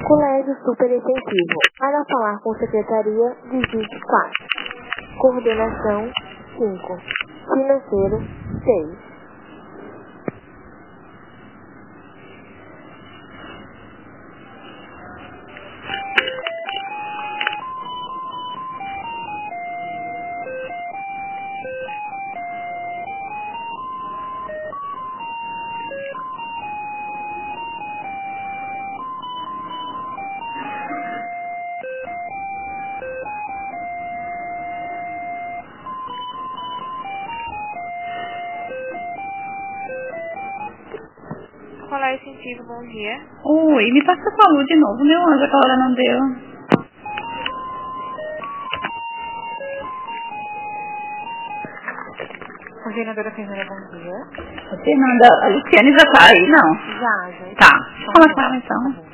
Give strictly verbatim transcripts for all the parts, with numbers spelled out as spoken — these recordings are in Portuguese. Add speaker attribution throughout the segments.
Speaker 1: Colégio Super Efetivo. Para falar com secretaria, digite quatro. Coordenação, cinco. Financeiro, seis. Colégio Incentivo, bom dia.
Speaker 2: Oi, me passa com a Lu de novo, meu anjo, aquela hora não deu.
Speaker 1: Coordenadora Fernanda, bom dia.
Speaker 2: A Fernanda, a Luciane já tá aí, não?
Speaker 1: Já, já.
Speaker 2: Tá, deixa eu falar com ela então.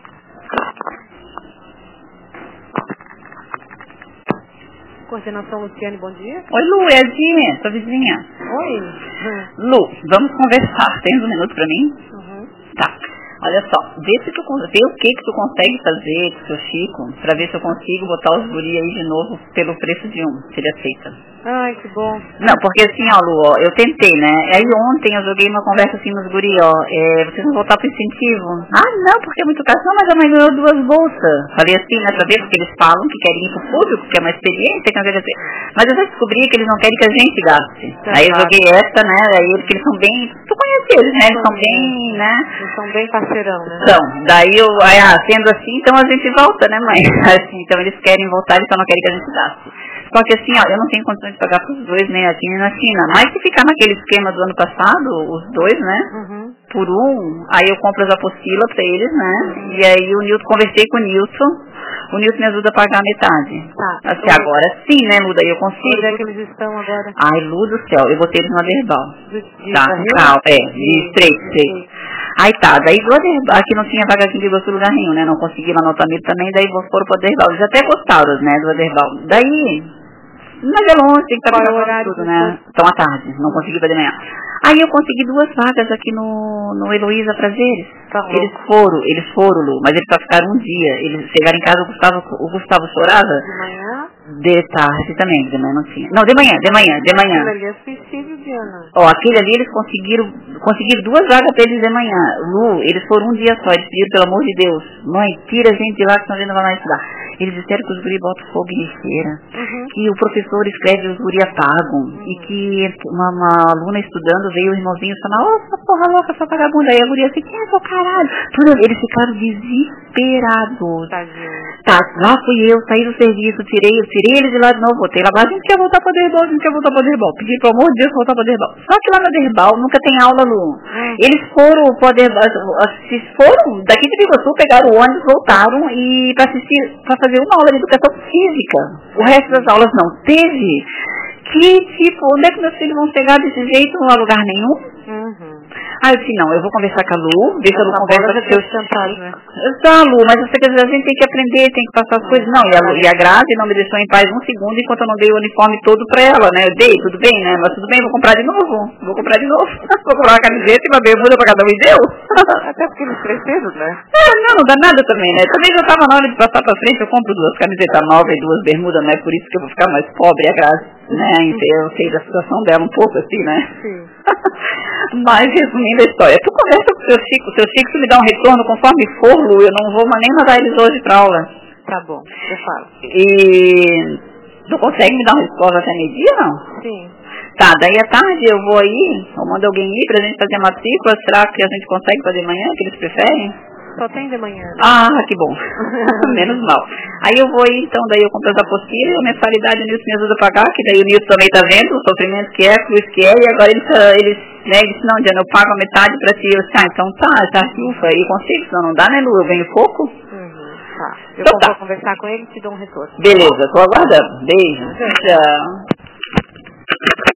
Speaker 1: Coordenação Luciane, bom dia.
Speaker 2: Oi, Lu, é a Dinha, sua vizinha.
Speaker 1: Oi. Hum.
Speaker 2: Lu, vamos conversar, tens um minuto pra mim?
Speaker 1: Uhum.
Speaker 2: Tá. Olha só, vê, se tu, vê o que que tu consegue fazer com o seu Chico, pra ver se eu consigo botar os guri aí de novo pelo preço de um, se ele aceita.
Speaker 1: Ai, que bom.
Speaker 2: Não, porque assim, ó, Lu, ó, eu tentei, né? Aí ontem eu joguei uma conversa assim nos guri, ó, é, vocês vão voltar pro incentivo? Ah, não, porque é muito caro. Não, mas a mãe ganhou duas bolsas. Falei assim, né, pra ver, porque eles falam que querem ir pro público, que é uma experiência, que não quer dizer. Mas eu já descobri que eles não querem que a gente gaste.
Speaker 1: Tá,
Speaker 2: aí eu
Speaker 1: claro.
Speaker 2: joguei essa, né, aí eles, que eles são bem, tu conhece eles, né, eles são bem, né?
Speaker 1: Eles são bem parceirão, né?
Speaker 2: Então, daí eu, aí, ah, sendo assim, então a gente volta, né, mãe? Assim, então eles querem voltar, eles só não querem que a gente gaste. Só que assim, ó, eu não tenho condições de pagar pros dois, nem aqui nem na China. Mas se ficar naquele esquema do ano passado, os dois, né?
Speaker 1: Uhum.
Speaker 2: Por um, aí eu compro as apostilas pra eles, né? Uhum. E aí o Nilton, conversei com o Nilton, o Nilton me ajuda a pagar a metade.
Speaker 1: Tá.
Speaker 2: Assim, agora sim, né, Lu? Daí eu consigo.
Speaker 1: Onde é que eles estão agora?
Speaker 2: Ai, Lu do céu, eu botei eles no Aderbal.
Speaker 1: De
Speaker 2: Tá, calma, é, de três, três. Aí tá, daí do Aderbal, aqui não tinha vaga aqui de gosto lugar nenhum, né? Não consegui lá no Altamiro também, daí foram pro Aderbal. Eles até gostaram, né, do Aderbal. Daí... Mas é longe, tem que estar
Speaker 1: Qual é o horário
Speaker 2: tudo, né? Então à tarde, não consegui fazer de manhã. Aí eu consegui duas vagas aqui no, no Heloísa Prazeres.
Speaker 1: Tá bom.
Speaker 2: Eles foram, eles foram, Lu, mas eles só ficaram um dia. Eles chegaram em casa, o Gustavo, o Gustavo chorava.
Speaker 1: De manhã?
Speaker 2: De tarde também, de manhã não tinha. Não, de manhã, de manhã, de manhã.
Speaker 1: Aquilo ali é suicídio, Diana.
Speaker 2: Ó, aquele ali eles conseguiram, conseguiram duas vagas pra eles de manhã. Lu, eles foram um dia só, eles pediram, pelo amor de Deus, mãe, tira a gente de lá que senão a gente não vai mais estudar. Eles disseram que os guri botam fogo em lixeira,
Speaker 1: Uhum.
Speaker 2: que o professor escreve e os guri apagam, uhum. E que uma, uma aluna estudando veio o irmãozinho chamar, ô, essa porra louca, essa vagabunda. Aí a guria assim, quem é seu caralho? Tudo, eles ficaram desesperados.
Speaker 1: Tadinho.
Speaker 2: Tá, lá fui eu, saí do serviço, tirei, eu tirei eles de lá de novo, botei lá, a gente quer voltar para o Derbal, a gente quer voltar para o Derbal. Pedi, pelo amor de Deus, voltar para o Derbal. Só que lá no Derbal nunca tem aula, Lu.
Speaker 1: Hum.
Speaker 2: Eles foram para o Derbal, se foram daqui de Biguaçu, pegaram o ônibus, voltaram e para assistir, para fazer uma aula de educação física. O resto das aulas não teve. Que tipo, onde é que meus filhos vão chegar desse jeito, não há lugar nenhum?
Speaker 1: Uhum.
Speaker 2: Aí eu disse, não, eu vou conversar com a Lu, ver se a Lu conversa com seus
Speaker 1: sentados, né?
Speaker 2: Tá, Lu, mas você quer dizer, a gente tem que aprender, tem que passar as coisas. Não, e a, Lu, e a Grazi não me deixou em paz um segundo enquanto eu não dei o uniforme todo pra ela, né? Eu dei, tudo bem, né? Mas tudo bem, vou comprar de novo. Vou comprar de novo. Vou comprar uma camiseta e uma bermuda pra cada um e deu.
Speaker 1: Até porque eles cresceram, né?
Speaker 2: É, não, não dá nada também, né? Também já tava na hora de passar pra frente, eu compro duas camisetas novas e duas bermudas, não é por isso que eu vou ficar mais pobre, a Grazi, né? Então, eu sei da situação dela um pouco assim, né?
Speaker 1: Sim.
Speaker 2: Mas resumindo a história, tu conversa com o seu Chico, o seu Chico tu me dá um retorno conforme for, Lu, eu não vou nem mandar eles hoje pra aula.
Speaker 1: Tá bom, eu falo.
Speaker 2: E tu consegue me dar uma resposta até meio-dia, não?
Speaker 1: Sim.
Speaker 2: Tá, daí à tarde eu vou aí, eu mando alguém ir pra gente fazer a matrícula, será que a gente consegue fazer amanhã, que eles preferem?
Speaker 1: Só tem de manhã, né?
Speaker 2: Ah, que bom. Menos mal. Aí eu vou aí, então, daí eu compro as apostilas, a mensalidade o Nilson me ajuda a pagar, que daí o Nilson também tá vendo o sofrimento que é, a cruz que é, e agora eles, eles né, ele disse, não, Diana, eu pago a metade pra ti. Eu disse, ah, então tá, tá, ufa, aí consigo, senão não dá, né, Lu? Eu ganho pouco.
Speaker 1: Uhum, tá. Eu
Speaker 2: Então
Speaker 1: vou
Speaker 2: tá.
Speaker 1: conversar com ele e te dou um retorno.
Speaker 2: Beleza, tô aguardando. Beijo. Tchau.